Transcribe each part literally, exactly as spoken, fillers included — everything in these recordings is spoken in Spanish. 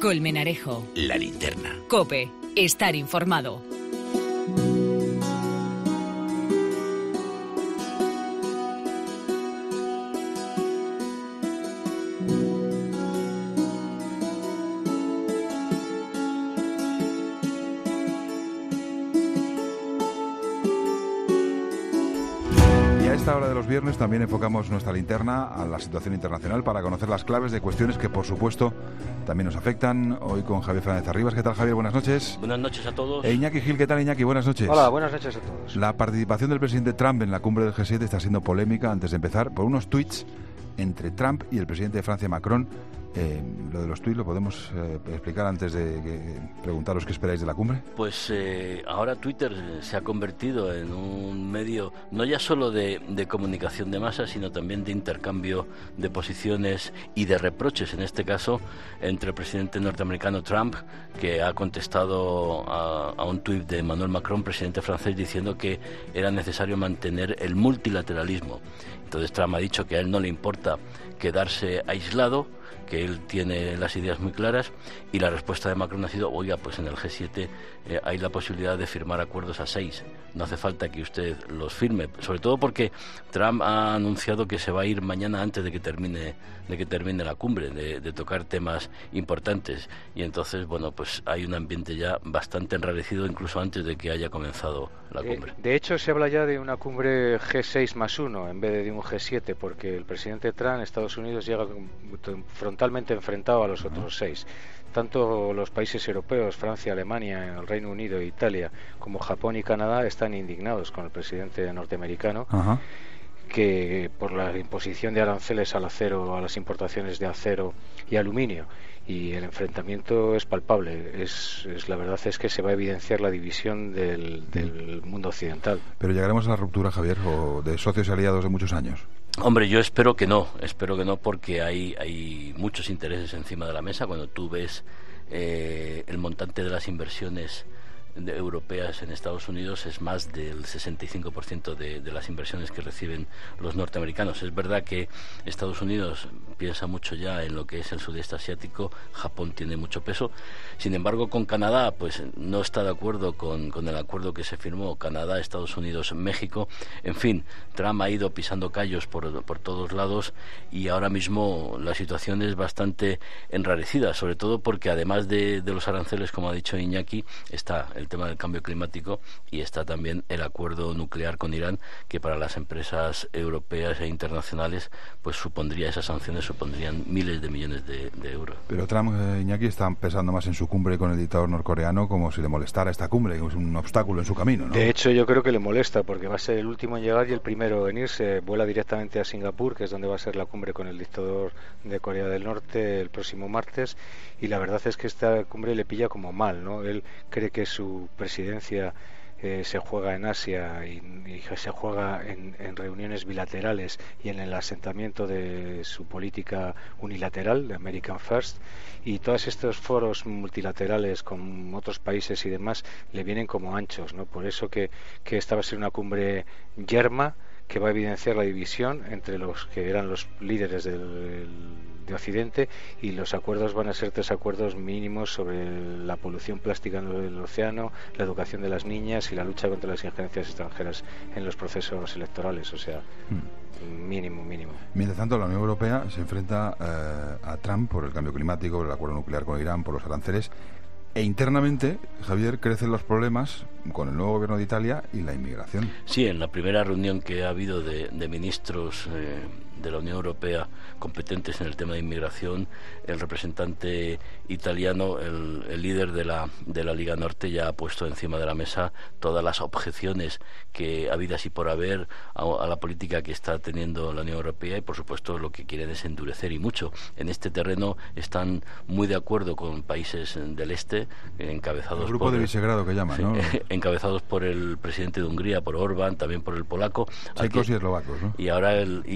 Colmenarejo. La Linterna. COPE. Estar informado. A esta hora de los viernes también enfocamos nuestra linterna a la situación internacional para conocer las claves de cuestiones que, por supuesto, también nos afectan. Hoy con Javier Fernández Arribas. ¿Qué tal, Javier? Buenas noches. Buenas noches a todos. E Iñaki Gil, ¿qué tal, Iñaki? Buenas noches. Hola, buenas noches a todos. La participación del presidente Trump en la cumbre del G siete está siendo polémica, antes de empezar, por unos tuits entre Trump y el presidente de Francia, Macron. Eh, lo de los tuits lo podemos eh, explicar antes de que, preguntaros qué esperáis de la cumbre. Pues eh, ahora Twitter se ha convertido en un medio no ya solo de, de comunicación de masa, sino también de intercambio de posiciones y de reproches, en este caso, entre el presidente norteamericano Trump, que ha contestado a, a un tuit de Emmanuel Macron, presidente francés, diciendo que era necesario mantener el multilateralismo. Entonces Trump ha dicho que a él no le importa quedarse aislado, que él tiene las ideas muy claras, y la respuesta de Macron ha sido: oiga, pues en el G siete eh, hay la posibilidad de firmar acuerdos a seis, no hace falta que usted los firme, sobre todo porque Trump ha anunciado que se va a ir mañana antes de que termine de que termine la cumbre, de, de tocar temas importantes, y entonces, bueno, pues hay un ambiente ya bastante enrarecido incluso antes de que haya comenzado la cumbre. De, de hecho, se habla ya de una cumbre G seis más uno en vez de un G siete, porque el presidente Trump, Estados Unidos, llega frontalmente enfrentado a los otros seis. Tanto los países europeos, Francia, Alemania, el Reino Unido, Italia, como Japón y Canadá están indignados con el presidente norteamericano. Ajá. Que por la imposición de aranceles al acero, a las importaciones de acero y aluminio, y el enfrentamiento es palpable. Es, es la verdad es que se va a evidenciar la división del, del mundo occidental. Pero llegaremos a la ruptura, Javier, o de socios y aliados de muchos años. Hombre, yo espero que no, espero que no, porque hay, hay muchos intereses encima de la mesa. Cuando tú ves eh, el montante de las inversiones de, europeas en Estados Unidos, es más del sesenta y cinco por ciento de, de las inversiones que reciben los norteamericanos. Es verdad que Estados Unidos piensa mucho ya en lo que es el sudeste asiático, Japón tiene mucho peso. Sin embargo, con Canadá, pues no está de acuerdo con, con el acuerdo que se firmó Canadá, Estados Unidos, México. En fin, Trump ha ido pisando callos por, por todos lados, y ahora mismo la situación es bastante enrarecida, sobre todo porque además de, de los aranceles, como ha dicho Iñaki, está el tema del cambio climático y está también el acuerdo nuclear con Irán, que para las empresas europeas e internacionales pues supondría, esas sanciones supondrían miles de millones de, de euros. Pero Trump, eh, Iñaki, está pensando más en su cumbre con el dictador norcoreano, como si le molestara esta cumbre, que es un obstáculo en su camino, ¿no? De hecho, yo creo que le molesta, porque va a ser el último en llegar y el primero en irse. Vuela directamente a Singapur, que es donde va a ser la cumbre con el dictador de Corea del Norte el próximo martes, y la verdad es que esta cumbre le pilla como mal, ¿no? Él cree que su presidencia eh, se juega en Asia y, y se juega en, en reuniones bilaterales y en el asentamiento de su política unilateral, de American First, y todos estos foros multilaterales con otros países y demás le vienen como anchos, ¿no? Por eso que, que esta va a ser una cumbre yerma, que va a evidenciar la división entre los que eran los líderes del, de Occidente, y los acuerdos van a ser tres acuerdos mínimos sobre la polución plástica en el océano, la educación de las niñas y la lucha contra las injerencias extranjeras en los procesos electorales, o sea, hmm. mínimo, mínimo. Mientras tanto, la Unión Europea se enfrenta eh, a Trump por el cambio climático, por el acuerdo nuclear con Irán, por los aranceles. E internamente, Javier, crecen los problemas con el nuevo gobierno de Italia y la inmigración. Sí, en la primera reunión que ha habido de, de ministros eh, de la Unión Europea competentes en el tema de inmigración, el representante italiano, el, el líder de la, de la Liga Norte, ya ha puesto encima de la mesa todas las objeciones que habidas y por haber a, a la política que está teniendo la Unión Europea, y por supuesto lo que quieren es endurecer, y mucho. En este terreno están muy de acuerdo con países del este, encabezados el grupo por de Visegrado que llaman, ¿no? encabezados por el presidente de Hungría, por Orbán, también por el polaco, checos y eslovacos, ¿no? Y ahora el, y, y el esloveno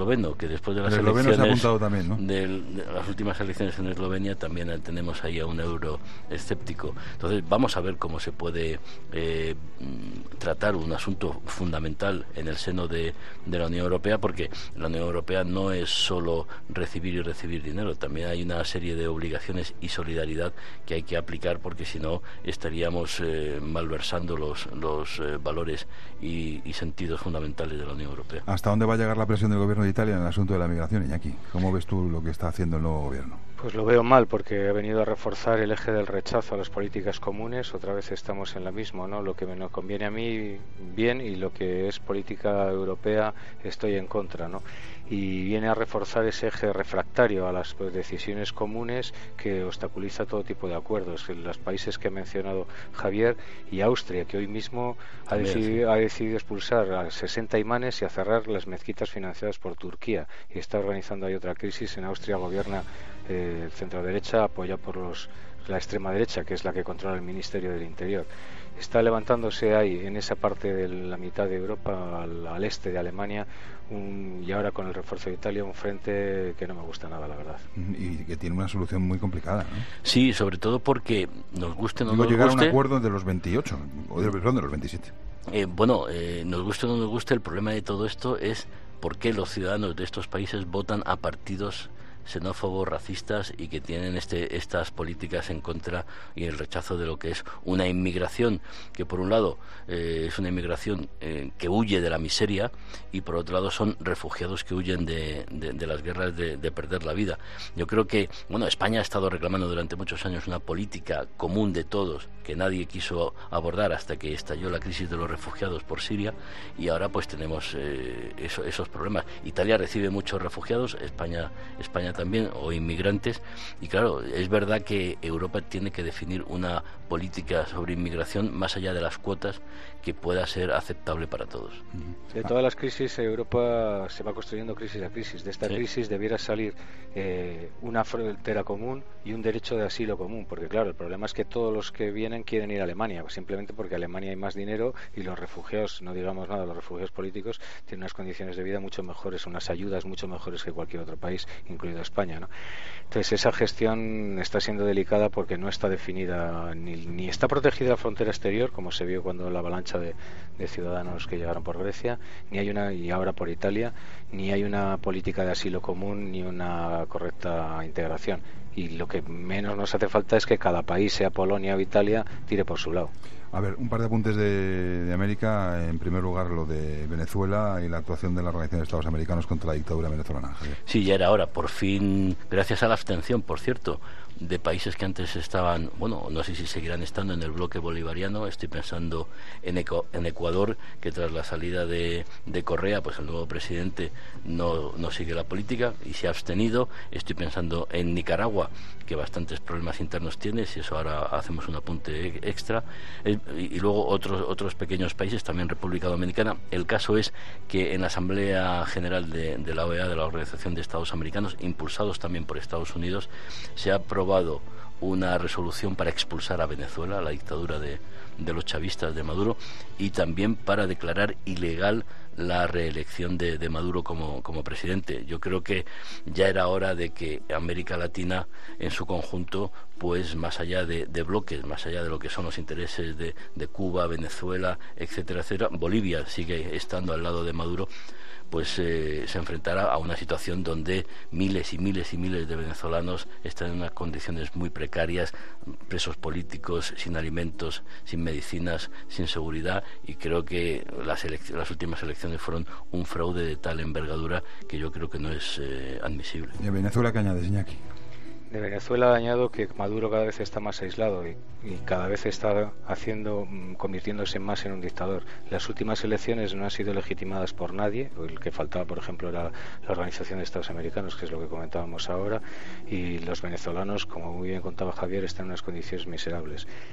esloveno, que después de las el esloveno elecciones se ha apuntado también, ¿no? de, de las últimas elecciones en Eslovenia también tenemos ahí a un euroescéptico. Entonces vamos a ver cómo se puede eh, tratar un asunto fundamental en el seno de, de la Unión Europea, porque la Unión Europea no es solo recibir y recibir dinero, también hay una serie de obligaciones y solidaridad que hay que aplicar, porque si no estaríamos eh, malversando los, los eh, valores y, y sentidos fundamentales de la Unión Europea. ¿Hasta dónde va a llegar la presión del gobierno de Italia en el asunto de la migración, Iñaki? ¿Cómo ves tú lo que está haciendo el nuevo gobierno? Pues lo veo mal, porque ha venido a reforzar el eje del rechazo a las políticas comunes. Otra vez estamos en la misma, ¿no? Lo que me conviene a mí, bien, y lo que es política europea, estoy en contra, ¿no? Y viene a reforzar ese eje refractario a las pues, decisiones comunes, que obstaculiza todo tipo de acuerdos. En los países que ha mencionado Javier, y Austria, que hoy mismo ha decidido, ha decidido expulsar a sesenta imanes y a cerrar las mezquitas financiadas por Turquía, y está organizando ahí otra crisis. En Austria gobierna eh, el centro derecha, apoyado por los, la extrema derecha, que es la que controla el Ministerio del Interior. Está levantándose ahí, en esa parte de la mitad de Europa, al, al este de Alemania, un, y ahora con el refuerzo de Italia, un frente que no me gusta nada, la verdad. Y que tiene una solución muy complicada, ¿no? Sí, sobre todo porque nos guste o no Digo, nos llegar guste... a un acuerdo de los veintiocho, o de, perdón, de los veintisiete. Eh, bueno, eh, nos guste o no nos guste, el problema de todo esto es por qué los ciudadanos de estos países votan a partidos xenófobos, racistas, y que tienen este, estas políticas en contra y el rechazo de lo que es una inmigración que, por un lado, eh, es una inmigración eh, que huye de la miseria, y por otro lado son refugiados que huyen de, de, de las guerras, de, de perder la vida. Yo creo que, bueno, España ha estado reclamando durante muchos años una política común de todos que nadie quiso abordar hasta que estalló la crisis de los refugiados por Siria, y ahora pues tenemos eh, eso, esos problemas. Italia recibe muchos refugiados, España, España también, o inmigrantes, y claro, es verdad que Europa tiene que definir una política sobre inmigración más allá de las cuotas que pueda ser aceptable para todos. De todas las crisis, Europa se va construyendo crisis a crisis. De esta sí. crisis debiera salir eh, una frontera común y un derecho de asilo común, porque claro, el problema es que todos los que vienen quieren ir a Alemania, simplemente porque en Alemania hay más dinero, y los refugiados, no digamos nada, los refugiados políticos tienen unas condiciones de vida mucho mejores, unas ayudas mucho mejores que cualquier otro país, incluido España, ¿no? Entonces esa gestión está siendo delicada porque no está definida, ni, ni está protegida la frontera exterior, como se vio cuando la avalancha de, de ciudadanos que llegaron por Grecia, ni hay una, y ahora por Italia, ni hay una política de asilo común, ni una correcta integración. Y lo que menos nos hace falta es que cada país, sea Polonia o Italia, tire por su lado. A ver, un par de apuntes de, de América. En primer lugar, lo de Venezuela y la actuación de la Organización de Estados Americanos contra la dictadura venezolana. Javier. Sí, ya era hora, por fin, gracias a la abstención, por cierto, de países que antes estaban, bueno, no sé si seguirán estando en el bloque bolivariano. Estoy pensando en, Eco, en Ecuador, que tras la salida de, de Correa, pues el nuevo presidente no, no sigue la política y se ha abstenido. Estoy pensando en Nicaragua, que bastantes problemas internos tiene, si eso ahora hacemos un apunte extra, y, y luego otros otros pequeños países, también República Dominicana. El caso es que en la Asamblea General de, de la O E A, de la Organización de Estados Americanos, impulsados también por Estados Unidos, se ha aprobado una resolución para expulsar a Venezuela, la dictadura de, de los chavistas de Maduro, y también para declarar ilegal la reelección de, de Maduro como, como presidente. Yo creo que ya era hora de que América Latina en su conjunto, pues más allá de, de bloques, más allá de lo que son los intereses de, de Cuba, Venezuela, etcétera, etcétera, Bolivia sigue estando al lado de Maduro, pues eh, se enfrentará a una situación donde miles y miles y miles de venezolanos están en unas condiciones muy precarias, presos políticos, sin alimentos, sin medicinas, sin seguridad, y creo que las, las últimas elecciones fueron un fraude de tal envergadura que yo creo que no es eh, admisible. ¿Y en Venezuela qué añades, Iñaki? De Venezuela añado que Maduro cada vez está más aislado y, y cada vez está haciendo, convirtiéndose más en un dictador. Las últimas elecciones no han sido legitimadas por nadie. El que faltaba, por ejemplo, era la Organización de Estados Americanos, que es lo que comentábamos ahora, y los venezolanos, como muy bien contaba Javier, están en unas condiciones miserables.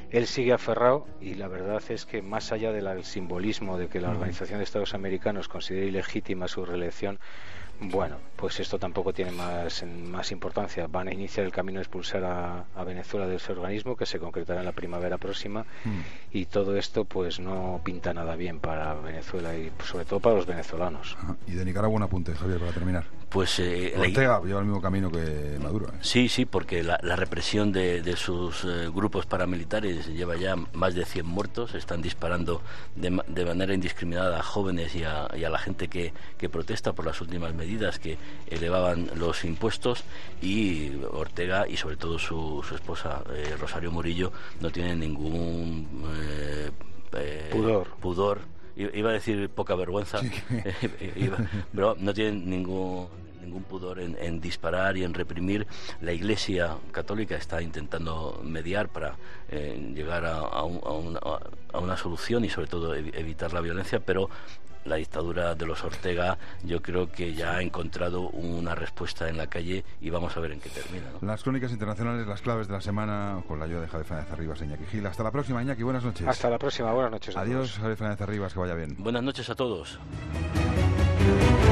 él sigue aferrado, y la verdad es que más allá del simbolismo de que la Organización de Estados Americanos considere ilegítima su reelección, bueno, pues esto tampoco tiene más, más importancia. Van a iniciar el camino de expulsar a, a Venezuela de ese organismo, que se concretará en la primavera próxima, mm. y todo esto pues no pinta nada bien para Venezuela y sobre todo para los venezolanos. Ajá. Y de Nicaragua un apunte, Javier, para terminar. Pues eh, Ortega la... lleva el mismo camino que Maduro. ¿eh? Sí, sí, porque la, la represión de, de sus eh, grupos paramilitares lleva ya más de cien muertos. Están disparando de, de manera indiscriminada a jóvenes y a, y a la gente que, que protesta por las últimas medidas que elevaban los impuestos, y Ortega y sobre todo su, su esposa eh, Rosario Murillo no tienen ningún eh, eh, pudor. pudor iba a decir poca vergüenza, sí. iba, pero no tienen ningún ningún pudor en, en disparar y en reprimir. La Iglesia Católica está intentando mediar para eh, llegar a, a, un, a, una, a una solución y sobre todo evitar la violencia, pero la dictadura de los Ortega yo creo que ya ha encontrado una respuesta en la calle y vamos a ver en qué termina, ¿no? Las crónicas internacionales, las claves de la semana, con la ayuda de Javier Fernández Arribas e Iñaki Gil. Hasta la próxima, Iñaki, buenas noches. Hasta la próxima, buenas noches. Adiós, Javier Fernández Arribas, que vaya bien. Buenas noches a todos.